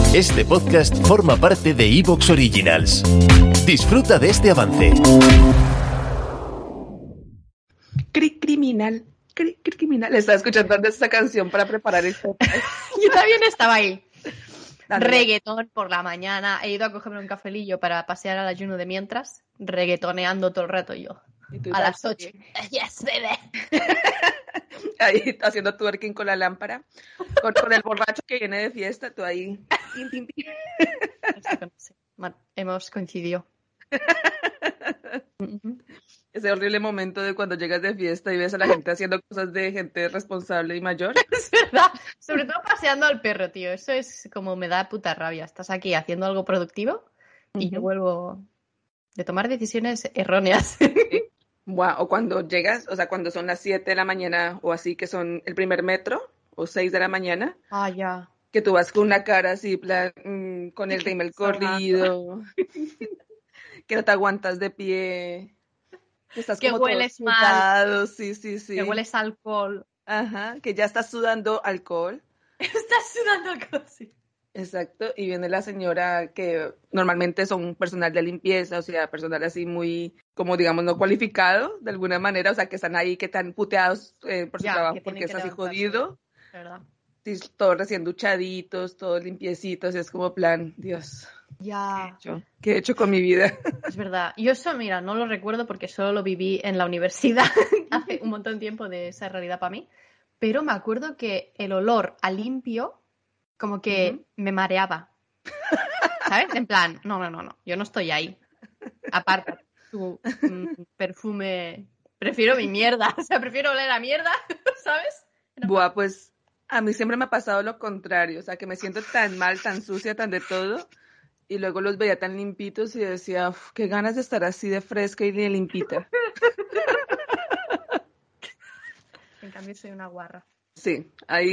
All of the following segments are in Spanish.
Este podcast forma parte de Evox Originals. Disfruta de este avance. Criminal. Estaba escuchando antes esta canción para preparar esto. Yo también estaba ahí. Dale. Reggaetón por la mañana. He ido a cogerme un cafelillo para pasear al ayuno de mientras. Reggaetoneando todo el rato yo. A las 8. Yes, bebé. Ahí haciendo twerking con la lámpara. Con el borracho que viene de fiesta, tú ahí. Hemos coincidido. Ese horrible momento de cuando llegas de fiesta y ves a la gente haciendo cosas de gente responsable y mayor. Es verdad. Sobre todo paseando al perro, tío. Eso es como me da puta rabia. Estás aquí haciendo algo productivo y yo vuelvo de tomar decisiones erróneas. Wow. O cuando llegas, o sea, cuando son las 7 de la mañana o así, que son el primer metro, o 6 de la mañana. Ah, ya. Que tú vas con una cara así, plan, con el rímel corrido, que no te aguantas de pie, que estás que como hueles todo sudado, mal, sí. que hueles a alcohol. Ajá, que ya estás sudando alcohol. Estás sudando alcohol, sí. Exacto, y viene la señora que normalmente son personal de limpieza, o sea, personal así muy, como digamos, no cualificado de alguna manera, o sea, que están ahí, que están puteados por su trabajo porque es así jodido. ¿Verdad? Sí, todos recién duchaditos, todos limpiecitos, y es como plan, Dios, ya. ¿qué he hecho con mi vida? Es verdad. Yo eso, mira, no lo recuerdo porque solo lo viví en la universidad hace un montón de tiempo de esa realidad para mí, pero me acuerdo que el olor a limpio como que me mareaba, ¿sabes? En plan, no, yo no estoy ahí. Aparte, tu perfume, prefiero mi mierda, o sea, prefiero oler a mierda, ¿sabes? Buah, pues a mí siempre me ha pasado lo contrario, o sea, que me siento tan mal, tan sucia, tan de todo, y luego los veía tan limpitos y decía, qué ganas de estar así de fresca y de limpita. En cambio soy una guarra. Sí, ahí...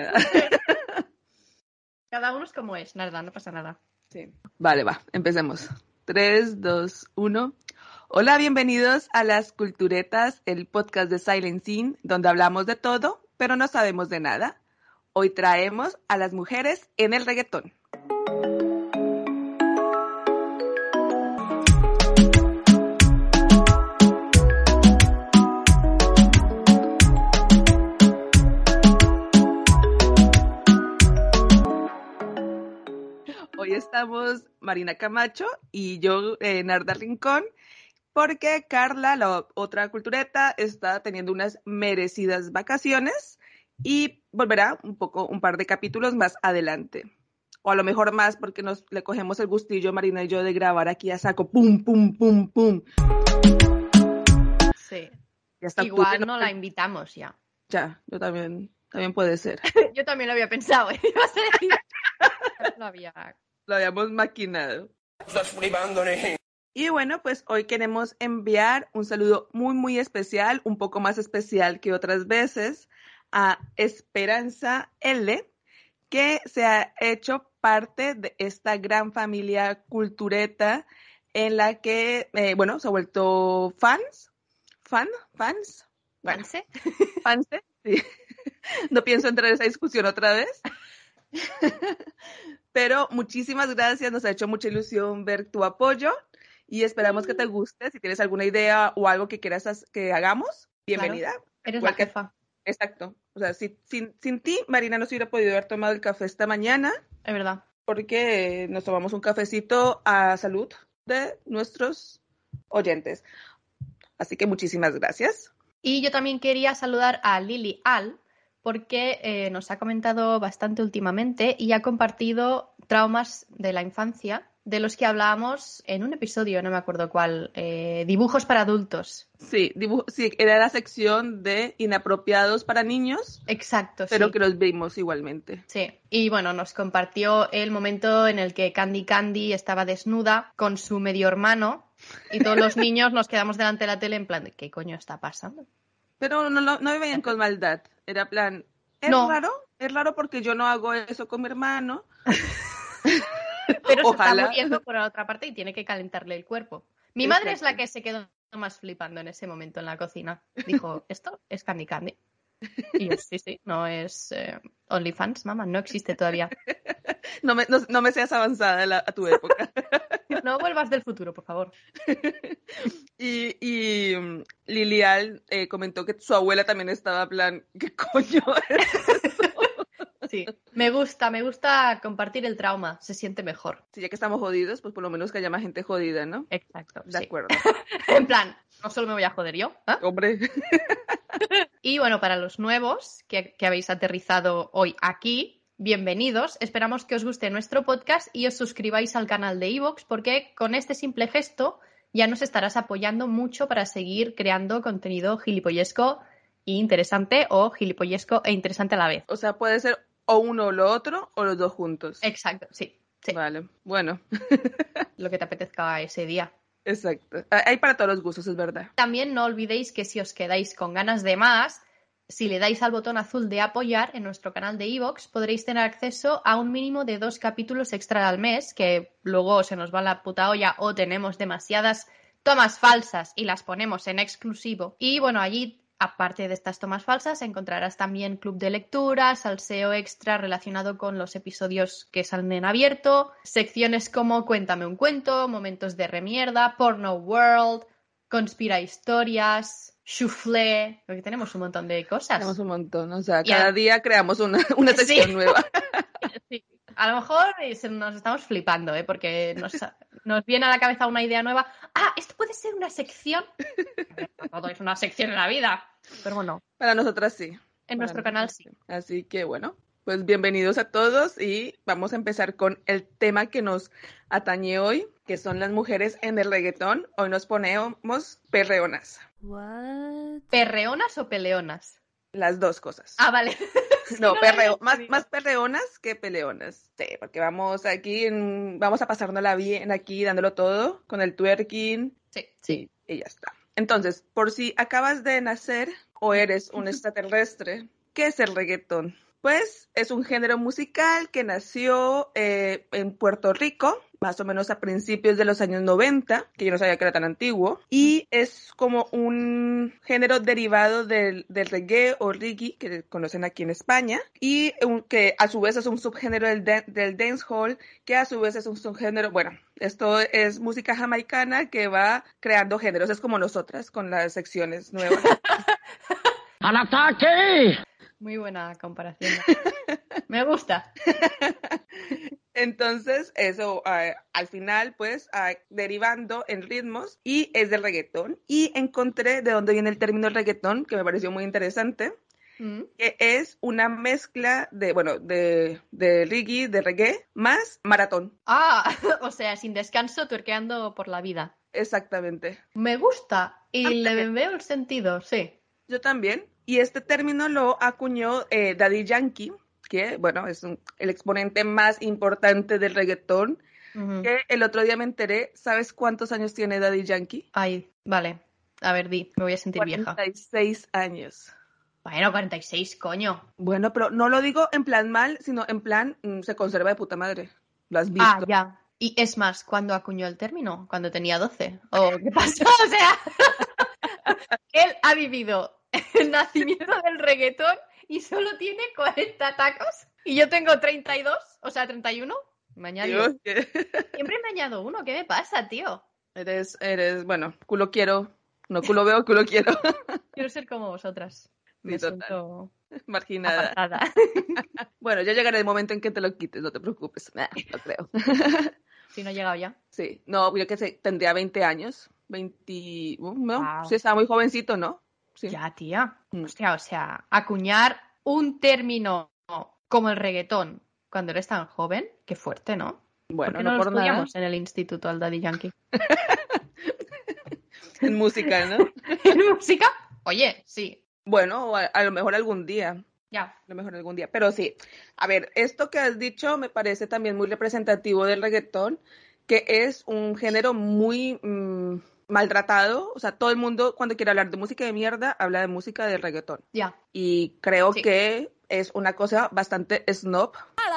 Cada uno es como es, nada, no pasa nada. Sí. Vale, va, empecemos. 3, 2, 1. Hola, bienvenidos a Las Culturetas, el podcast de Silent Scene, donde hablamos de todo, pero no sabemos de nada. Hoy traemos a las mujeres en el reggaetón. Hoy estamos Marina Camacho y yo, Narda Rincón, porque Carla, la otra cultureta, está teniendo unas merecidas vacaciones y volverá un par de capítulos más adelante. O a lo mejor más porque le cogemos el gustillo, Marina y yo, de grabar aquí a saco, pum, pum, pum, pum. Sí. Y hasta igual no la invitamos ya. Ya, yo también puede ser. Yo también lo había pensado, ¿eh? Lo habíamos maquinado. Y bueno, pues hoy queremos enviar un saludo muy, muy especial, un poco más especial que otras veces, a Esperanza L., que se ha hecho parte de esta gran familia cultureta en la que, se ha vuelto fans. Bueno, fans, sí. No pienso entrar en esa discusión otra vez. Pero muchísimas gracias, nos ha hecho mucha ilusión ver tu apoyo y esperamos que te guste. Si tienes alguna idea o algo que quieras que hagamos, bienvenida. Claro, eres la jefa. Exacto. O sea, sin ti, Marina no se hubiera podido haber tomado el café esta mañana. Es verdad. Porque nos tomamos un cafecito a salud de nuestros oyentes. Así que muchísimas gracias. Y yo también quería saludar a Lili Al, porque nos ha comentado bastante últimamente y ha compartido traumas de la infancia, de los que hablábamos en un episodio, no me acuerdo cuál, dibujos para adultos. Sí, era la sección de inapropiados para niños. Exacto, pero sí. que los vimos igualmente. Sí, y bueno, nos compartió el momento en el que Candy estaba desnuda con su medio hermano y todos los niños nos quedamos delante de la tele en plan de ¿qué coño está pasando? Pero no me veían con maldad. Era plan, es raro porque yo no hago eso con mi hermano. Pero ojalá. Se está muriendo por la otra parte y tiene que calentarle el cuerpo. Mi madre es la que se quedó más flipando en ese momento en la cocina. Dijo, ¿esto es Candy? Y yo, sí, no es OnlyFans, mamá, no existe todavía. No me seas avanzada a tu época. No vuelvas del futuro, por favor. Y Lilial comentó que su abuela también estaba en plan, ¿qué coño es eso? Sí, me gusta compartir el trauma, se siente mejor. Si ya que estamos jodidos, pues por lo menos que haya más gente jodida, ¿no? Exacto, De sí. acuerdo. En plan, no solo me voy a joder yo, ¿eh? Hombre. Y bueno, para los nuevos que habéis aterrizado hoy aquí, bienvenidos. Esperamos que os guste nuestro podcast y os suscribáis al canal de iVoox porque con este simple gesto ya nos estarás apoyando mucho para seguir creando contenido gilipollesco e interesante o gilipollesco e interesante a la vez. O sea, puede ser o uno o lo otro o los dos juntos. Exacto, sí. Vale, bueno. Lo que te apetezca ese día. Exacto. Hay para todos los gustos, es verdad. También no olvidéis que si os quedáis con ganas de más, si le dais al botón azul de apoyar en nuestro canal de iVoox, podréis tener acceso a un mínimo de 2 capítulos extra al mes, que luego se nos va la puta olla o tenemos demasiadas tomas falsas y las ponemos en exclusivo. Y bueno, allí, aparte de estas tomas falsas, encontrarás también club de lectura, salseo extra relacionado con los episodios que salen en abierto, secciones como Cuéntame un cuento, momentos de remierda, Porno World, Conspira historias, Chuflé, porque tenemos un montón de cosas. Tenemos un montón, o sea, cada día creamos una sección nueva. Sí. A lo mejor nos estamos flipando, porque nos viene a la cabeza una idea nueva. Esto puede ser una sección. No todo es una sección en la vida, pero bueno. Para nosotras sí. En nuestro canal sí. Así que bueno, pues bienvenidos a todos y vamos a empezar con el tema que nos atañe hoy, que son las mujeres en el reggaetón. Hoy nos ponemos perreonas. What? ¿Perreonas o peleonas? Las dos cosas. Vale. No, más perreonas que peleonas. Sí, porque vamos a pasárnosla bien aquí, dándolo todo, con el twerking. Sí. Y ya está. Entonces, por si acabas de nacer o eres un extraterrestre, ¿qué es el reggaetón? Pues es un género musical que nació en Puerto Rico, más o menos a principios de los años 90, que yo no sabía que era tan antiguo, y es como un género derivado del reggae o reggae, que conocen aquí en España, y que a su vez es un subgénero del dancehall, que a su vez es un subgénero, bueno, esto es música jamaicana que va creando géneros, es como nosotras con las secciones nuevas. ¡Al ataque! Muy buena comparación. Me gusta. Entonces, eso al final, pues, derivando en ritmos y es del reggaetón. Y encontré de dónde viene el término reggaetón, que me pareció muy interesante, que es una mezcla de reggae, más maratón. O sea, sin descanso, tuerqueando por la vida. Exactamente. Me gusta y le veo el sentido, sí. Yo también. Y este término lo acuñó Daddy Yankee, que, bueno, es el exponente más importante del reggaetón, que el otro día me enteré. ¿Sabes cuántos años tiene Daddy Yankee? Ay, vale. A ver, me voy a sentir 46 años. Bueno, 46, coño. Bueno, pero no lo digo en plan mal, sino en plan se conserva de puta madre. ¿Lo has visto? Ya. Y es más, ¿cuándo acuñó el término? ¿Cuando tenía 12? ¿O qué pasó? O sea, él ha vivido el nacimiento del reggaetón y solo tiene 40 tacos. Y yo tengo 32, o sea, 31. Me añado. Siempre me añado uno. ¿Qué me pasa, tío? Eres, bueno, culo quiero. No, culo veo, culo quiero. Quiero ser como vosotras. Me siento marginada. Apartada. Bueno, ya llegará el momento en que te lo quites, no te preocupes. No creo. Si no he llegado ya. Sí, no, yo que sé, tendría 20 años. 20, no, Wow. Sí, estaba muy jovencito, ¿no? Sí. Ya, tía. Hostia, o sea, acuñar un término como el reggaetón cuando eres tan joven, qué fuerte, ¿no? Bueno, ¿por qué no lo estudiamos en el instituto al Daddy Yankee? En música, ¿no? ¿En música? Oye, sí. Bueno, a lo mejor algún día. Ya. A lo mejor algún día. Pero sí, a ver, esto que has dicho me parece también muy representativo del reggaetón, que es un género muy maltratado. O sea, todo el mundo cuando quiere hablar de música de mierda, habla de música de reggaetón. Ya. Y creo que es una cosa bastante snob.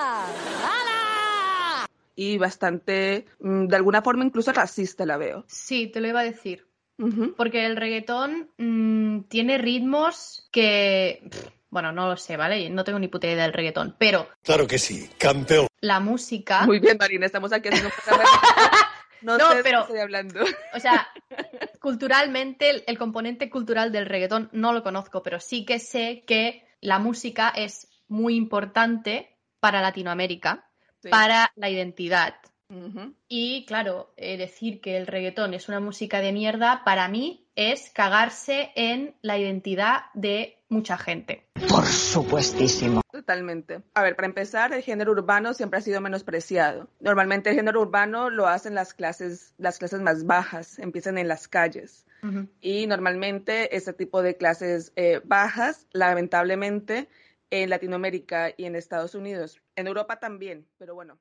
Y bastante, de alguna forma incluso racista la veo. Sí, te lo iba a decir. Porque el reggaetón tiene ritmos que Bueno, no lo sé, ¿vale? No tengo ni puta idea del reggaetón, pero... Claro que sí, campeón. La música... Muy bien, Marina, estamos aquí haciendo un No sé pero, de qué estoy hablando. O sea, culturalmente, el componente cultural del reggaetón no lo conozco, pero sí que sé que la música es muy importante para Latinoamérica, sí, para la identidad. Uh-huh. Y claro, decir que el reggaetón es una música de mierda, para mí es cagarse en la identidad de mucha gente. Por supuestísimo. Totalmente. A ver, para empezar, el género urbano siempre ha sido menospreciado. Normalmente el género urbano lo hacen las clases más bajas, empiezan en las calles. Uh-huh. Y normalmente ese tipo de clases bajas, lamentablemente, en Latinoamérica y en Estados Unidos, en Europa también, pero bueno.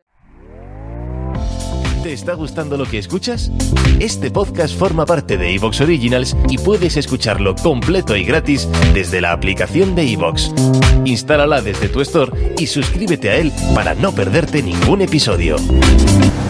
¿Te está gustando lo que escuchas? Este podcast forma parte de iVoox Originals y puedes escucharlo completo y gratis desde la aplicación de iVoox. Instálala desde tu store y suscríbete a él para no perderte ningún episodio.